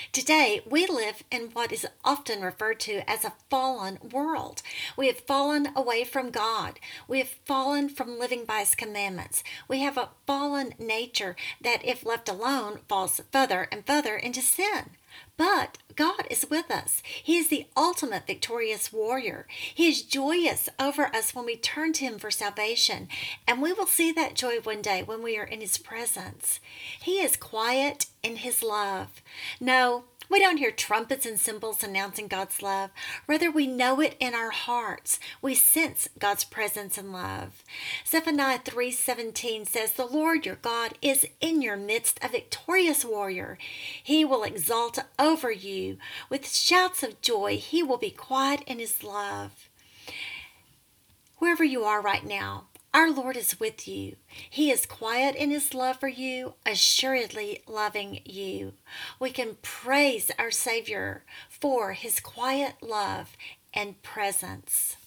Today, we live in what is often referred to as a fallen world. We have fallen away from God. We have fallen from living by His commandments. We have a fallen nature that, if left alone, falls further and further into sin. But God is with us. He is the ultimate victorious warrior. He is joyous over us when we turn to Him for salvation, and we will see that joy one day when we are in His presence. He is quiet in His love. No, we don't hear trumpets and cymbals announcing God's love. Rather, we know it in our hearts. We sense God's presence and love. Zephaniah 3:17 says, "The Lord your God is in your midst, a victorious warrior. He will exalt over you. With shouts of joy, He will be quiet in His love." Wherever you are right now, our Lord is with you. He is quiet in His love for you, assuredly loving you. We can praise our Savior for His quiet love and presence.